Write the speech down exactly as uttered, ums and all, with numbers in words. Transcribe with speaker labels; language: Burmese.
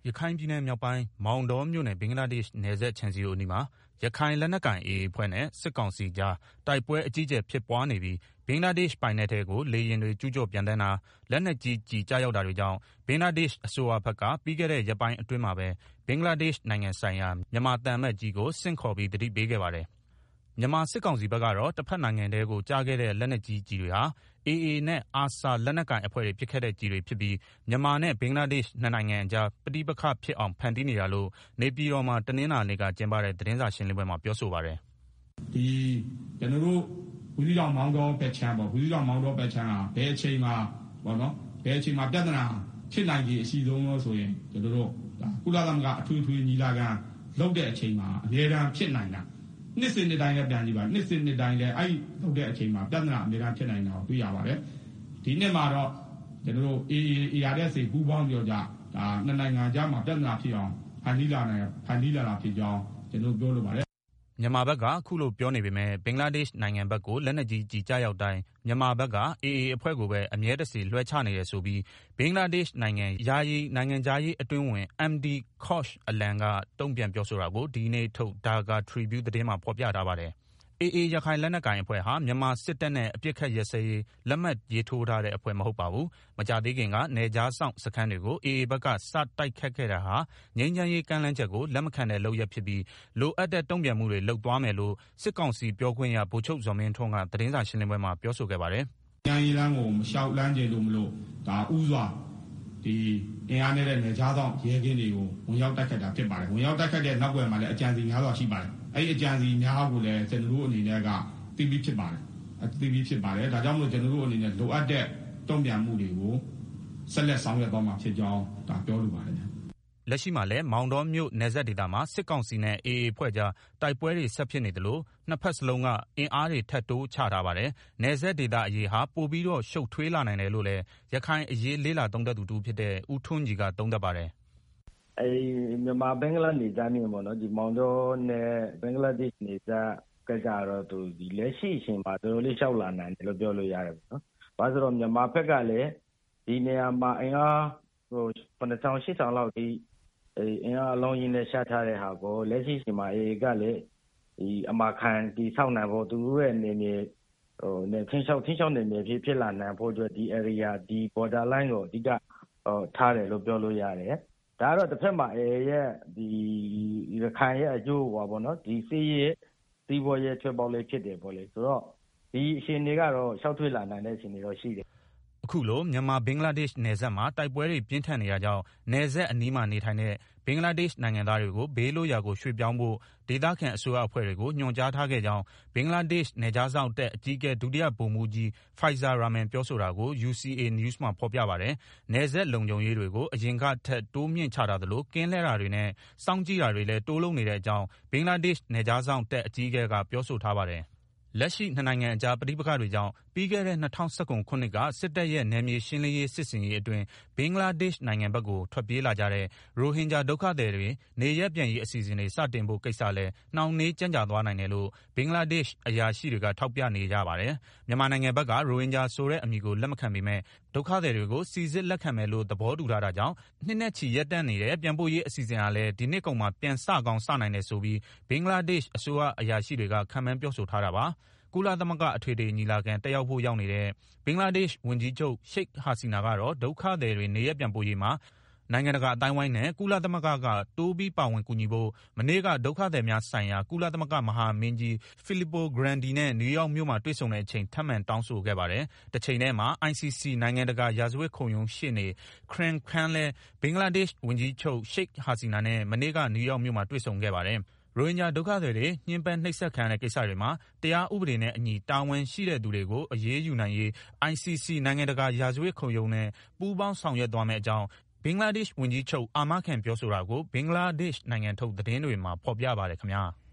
Speaker 1: ရခိုင်ပြည်နယ်မြောက်ပိုင်းမောင်တောမြို့နယ်ဘင်္ဂလားဒေ့ရှ်နယ်စပ်ခြံစည်းရိုးအနီးမှာရခိုင်လက်နက်ကိုင် အေအေ အဖွဲ့နဲ့စစ်ကောင်စီကြားတိုက်ပွဲအကြီးအကျယ်ဖြစ်ပွားနေပြီးဘင်္ဂလားဒေ့ရှ်ပိုင်နက်ထဲကိုလေယာဉ်တွေကျူးကျော်ပျံသန်းတာလက်နက်ကြီးကျည်ကျရောက်တာတွေကြောင့်ဘင်္ဂလားဒေ့ရှ်အစိုးရဘက်ကပြီးခဲ့တဲ့ရက်ပိုင်းအတွင်းမှာပဲဘင်္ဂလားဒေ့ရှ်နိုင်ငံဆိုင်ရာမြန်မာသံအမတ်ကြီးကိုဆင့်ခေါ်ပြီးသတိပေးခဲ့ပါတယ်။မြန်မာစစ်ကောင်စီဘက်ကတော့တစ်ဖက်နိုင်ငံထဲကိုကြားခဲ့တဲ့လက်နက်ကြီးကျည်တွေဟာအေအေနဲ့အာဆာလက်နက်ကိုင်အဖွဲ့တွေဖြစ်ခဲ့တဲ့ကျည်တွေဖြစ်ပြီးမြန်မာနဲ့ဘင်္ဂလားဒေ့ရှ်နှစ်နိုင်ငံအကြားပဋိပက္ခဖြစ်အောင်ဖန်တီးနေတာလို့နေပြည်တော်မှာတနင်္လာနေ့ကကျင်းပတဲ့သတင်းစာရှင်းလင်းပွဲမှာပြောဆိုပါတယ်
Speaker 2: ။ဒီကျွန်တော်တို့ဘူးသီးတောင်မောင်တောဘက်ချမ်းပေါ့ဘူးသီးတောင်မောင်တောဘက်ချမ်းကဘယ်အချိန်မှာပေါ့နော်ဘယ်အချိန်မှာပြဿနာဖြစ်နိုင်ကြီးအရှိဆုံးလို့ဆိုရင်ကျွန်တော်တို့ကုလသမဂ္ဂအထွေထွေညီလာခံလုပ်တဲ့အချိန်မှာအများအားဖြစ်နိုင်တာနှစ်စဉ်နှစ်တိုင်းလည်းပြန်ကြည့်ပါနှစ်စဉ်နှစ်တိုင်းလည်းအဲ့လုပ်တဲ့အချိန်မှာပြဿနာအများအားဖြစ်နိုင်တာကိုတွေ့ရပါတယ်ဒီနှစ်မှာတော့ကျွန်တော်တို့အေအေအေအာ်စီပူးပေါင်းပြောကြဒါနှစ်နိုင်ငံကြားမှာပြဿနာဖြစ်အောင်ဖန်တီးလာနိုင်ဖန်တီးလာတာဖြစ်ကြောင်းကျွန်တော်ပြောလိုပါတယ်
Speaker 1: မြန်မာဘက်ကအခုလိုပြောနေပေမဲ့ဘင်္ဂလားဒေ့ရှ်နိုင်ငံဘက်ကိုလက်နက်ကြီးကြီးကျရောက်တိုင်းမြန်မာဘက်ကအေအေအဖွဲ့ကိုပဲအမြဲတစေလွှဲချနေတယ်ဆိုပြီးဘင်္ဂလားဒေ့ရှ်နိုင်ငံယာယီနိုင်ငံသားရေးအတွင်းဝင် အမ် ဒီ Khosh Alan ကတုံ့ပြန်ပြောဆိုတာကိုဒီနေ့ထုတ် Dhaka Tribune သတင်းမှာဖော်ပြထားပါတယ်။အေအေရခိုင်လက်နက်ကိုင်အဖွဲ့ဟာမြန်မာစစ်တပ်နဲ့အပြစ်ခတ်ရစရေးလက်မှတ်ရေးထိုးထားတဲ့အဖွဲ့မဟုတ်ပါဘူး။မကြသေးခင်ကနေကြားဆောင်စခန်းတွေကိုအေအေဘက်ကစတိုက်ခတ်ခဲ့တာဟာငြိမ်းချမ်းရေးကမ်းလှမ်းချက်ကိုလက်မခံတဲ့လုပ်ရပ်ဖြစ်ပြီးလိုအပ်တဲ့တုံ့ပြန်မှုတွေလုပ်သွားမယ်လို့စစ်ကောင်စီပြောခွင့်ရဗိုလ်ချုပ်ဇော်မင်းထွန်းကသတင်းစာရှင်းလင်းပွဲမှာပြောဆိုခဲ့ပါတယ်
Speaker 2: ။ငြိမ်းချမ်းရေးလမ်းကိုမလျှောက်လန်းကြလို့မလို့ဒါဥစွာဒီအင်အားနဲ့တဲ့နေကြားဆောင်ရဲကင်းတွေကိုဝင်ရောက်တိုက်ခတ်တာဖြစ်ပါတယ်။ဝင်ရောက်တိုက်ခတ်တဲ့နောက်ွယ်မှာလည်းအကြံစီများစွာရှိပါတယ်။အဲ့ဒီအကြံစီများကိုလည်းကျွန်တော်တို့အနေနဲ့ကသိပြီးဖြစ်ပါတယ်။သိပြီးဖြစ်ပါတယ်။ဒါကြောင့်မို့ကျွန်တော်တို့အနေနဲ့လိုအပ်တဲ့တုံ့ပြန်မှုတွေကိုဆက်လက်ဆောင်ရွက်သွားမှာဖြစ်ကြောင်းဒါပြောလိုပါတယ်။
Speaker 1: လက်ရှိမှာလည်းမောင်တောမြို့နယ်စပ်ဒေသမှာစစ်ကောင်စီနဲ့အေအေအဖွဲ့ကြားတိုက်ပွဲတွေဆက်ဖြစ်နေတယ်လို့နှစ်ဖက်စလုံးကအင်အားတွေထပ်တိုးချထားပါတယ်။နယ်စပ်ဒေသအရေးဟာပိုပြီးတော့ရှုပ်ထွေးလာနိုင်တယ်လို့လည်းရခိုင်အရေးလေးလာသုံးသပ်သူတူဖြစ်တဲ့ဦးထွန်းကြီးကသုံးသပ်ပါတယ်
Speaker 3: ။အဲမြန်မာဘင်္ဂလားနယ်စပ်မြို့ပေါ့နော်ဒီမောင်တောနဲ့ဘင်္ဂလားဒေ့ရှ်နယ်စပ်ကကြတော့သူဒီလက်ရှိအချိန်မှာတော်တော်လေးရှောက်လာနိုင်တယ်လို့ပြောလို့ရတယ်ပေါ့နော်။ဘာလို့ဆိုတော့မြန်မာဘက်ကလည်းဒီနေရာမှာအင်အားဟိုခုနှစ်ထောင်ရှစ်ထောင်လောက်ဒီအင်အားအလုံးကြီးနဲ့ရှာထားတဲ့ဟာကိုလက်ရှိချိန်မှာအေအေကလည်းဒီအမာခံဒီဆောက်နိုင်ဖို့သူတို့ရဲ့နေမြေဟိုနေချင်းချောက်ချင်းချောက်နေမြေဖြစ်ဖြစ်လာနိုင်ဖို့အတွက်ဒီ area ဒီ border line ကိုအဓိကဟိုထားတယ်လို့ပြောလို့ရတယ်ဒါကတော့တစ်ဖက်မှာအေအေရဲ့ဒီရခိုင်ရဲ့အကျိုးဟောပေါ့နော်ဒီစီးရဲ့စီးပေါ်ရဲ့ထွက်ပေါက်လေးဖြစ်တယ်ပေါ့လေဆိုတော့ဒီအရှင်တွေကတော့ရှောက်ထွေးလာနိုင်တဲ့အရှင်တွေတော့ရှိတယ်
Speaker 1: အခုလိုမြန်မာဘင်္ဂလားဒေ့ရှ်နယ်စပ်မှာတိုက်ပွဲတွေပြင်းထန်နေရကြောင်းနယ်စပ်အနီးမှာနေထိုင်တဲ့ဘင်္ဂလားဒေ့ရှ်နိုင်ငံသားတွေကိုဘေးလွတ်ရာကိုရွှေ့ပြောင်းဖို့ဒေသခံအစိုးရအဖွဲ့တွေကိုညွှန်ကြားထားခဲ့ကြောင်းဘင်္ဂလားဒေ့ရှ်နယ်ခြားစောင့်တပ်အကြီးအကဲဒုတိယဗိုလ်မှူးကြီးဖိုင်ဇာရာမန်ပြောဆိုတာကို ယူ စီ အေ News မှာဖော်ပြပါတယ်။နယ်စပ်လုံခြုံရေးတွေကိုအရင်ကထက်တိုးမြင့်ချထားသလိုကင်းလှည့်တာတွေနဲ့စောင့်ကြည့်တာတွေလည်းတိုးလုပ်နေတဲ့အကြောင်းဘင်္ဂလားဒေ့ရှ်နယ်ခြားစောင့်တပ်အကြီးအကဲကပြောဆိုထားပါတယ်။လက်ရှိနှစ်နိုင်ငံအကြားပဋိပက္ခတွေကြောင့်ပြီးခဲ့တဲ့၂၀၁၇ခုနှစ်ကစစ်တပ်ရဲ့နယ်မြေရှင်းလင်းရေးစစ်ဆင်ရေးအတွင်းဘင်္ဂလားဒေ့ရှ်နိုင်ငံဘက်ကိုထွက်ပြေးလာကြတဲ့ရိုဟင်ဂျာဒုက္ခသည်တွေနေရပ်ပြန်ရေးအစီအစဉ်တွေစတင်ဖို့ကိစ္စလည်းနှောင့်နှေးကြန့်ကြာသွားနိုင်တယ်လို့ဘင်္ဂလားဒေ့ရှ်အရာရှိတွေကထောက်ပြနေကြပါတယ်။မြန်မာနိုင်ငံဘက်ကရိုဟင်ဂျာဆိုတဲ့အမည်ကိုလက်မခံပေမဲ့ဒုက္ခသည်တွေကိုစီစစ်လက်ခံမယ်လို့သဘောတူထားတာကြောင့်နှစ်နဲ့ချီရပ်တန့်နေတဲ့ပြန်ပို့ရေးအစီအစဉ်ဟာလည်းဒီနှစ်ကုန်မှာပြန်စကောင်းစနိုင်တယ်ဆိုပြီးဘင်္ဂလားဒေ့ရှ်အစိုးရအရာရှိတွေကခန့်မှန်းပြောဆိုထားတာပါ။ကုလသမဂ္ဂအထွေထွေညီလာခံတက်ရောက်ဖို့ရောက်နေတဲ့ဘင်္ဂလားဒေ့ရှ်ဝန်ကြီးချုပ်ရှိတ်ဟာစီနာကတော့ဒုက္ခသည်တွေနေရပ်ပြန်ပို့ရေးမှာနိုင်ငံတကာအတိုင်းဝိုင်းနဲ့ကုလသမဂ္ဂကတိုးပြီးပါဝင်ကူညီဖို့မနေ့ကဒုက္ခသည်များဆိုင်ရာကုလသမဂ္ဂမဟာမင်းကြီးဖီလီပိုဂရန်ဒီနဲ့နယူးယောက်မြို့မှာတွေ့ဆုံတဲ့အချိန်ထပ်မံတောင်းဆိုခဲ့ပါတယ်။တစ်ချိန်တည်းမှာ အိုင် စီ စီ နိုင်ငံတကာရာဇဝတ်ခုံရုံးရှေ့နေခရန်ခန်လည်းဘင်္ဂလားဒေ့ရှ်ဝန်ကြီးချုပ်ရှိတ်ဟာစီနာနဲ့မနေ့ကနယူးယောက်မြို့မှာတွေ့ဆုံခဲ့ပါတယ်။ရိုဟင်ဂျာဒုက္ခသည်တွေညှဉ်းပန်းနှိပ်စက်ခံရတဲ့ကိစ္စတွေမှာတရားဥပဒေနဲ့အညီတာဝန်ရှိတဲ့သူတွေကိုအရေးယူနိုင်ရေး အိုင် စီ စီ နိုင်ငံတကာရာဇဝတ်ခုံရုံးနဲ့ပူးပေါင်းဆောင်ရွက်သွားမယ့်အကြောင်းဘင်္ဂလားဒေ့ရှ်ဝန်ကြီးချုပ်အာမခံပြောဆိုတာကိုဘင်္ဂလားဒေ့ရှ်နိုင်ငံထုတ်သတင်းတွေမှာဖော်ပြပါတယ်ခင်ဗျာ။